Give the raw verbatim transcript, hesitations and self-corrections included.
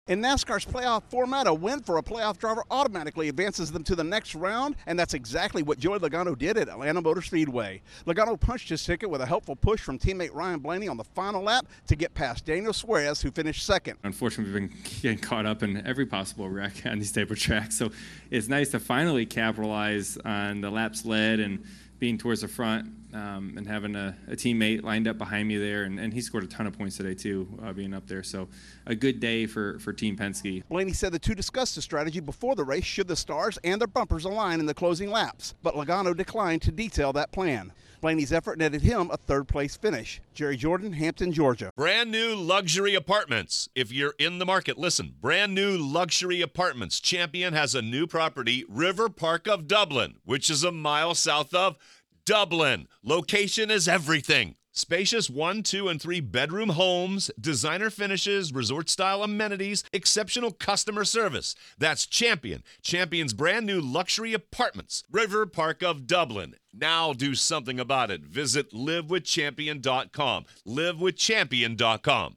In NASCAR's playoff format, a win for a playoff driver automatically advances them to the next round, and that's exactly what Joey Logano did at Atlanta Motor Speedway. Logano punched his ticket with a helpful push from teammate Ryan Blaney on the final lap to get past Daniel Suarez, who finished second. Unfortunately, we've been getting caught up in every possible wreck on these type of tracks, so it's nice to finally capitalize on the laps led and being towards the front um, and having a, a teammate lined up behind me there, and, and he scored a ton of points today too, uh, being up there. So a good day for, for Team Penske. Blaney said the two discussed the strategy before the race should the stars and their bumpers align in the closing laps, but Logano declined to detail that plan. Blaney's effort netted him a third-place finish. Jerry Jordan, Hampton, Georgia. Brand new luxury apartments. If you're in the market, listen. Brand new luxury apartments. Champion has a new property, River Park of Dublin, which is a mile south of Dublin. Location is everything. Spacious one, two, and three bedroom homes, designer finishes, resort-style amenities, exceptional customer service. That's Champion. Champion's brand new luxury apartments, River Park of Dublin. Now do something about it. Visit live with champion dot com. live with champion dot com.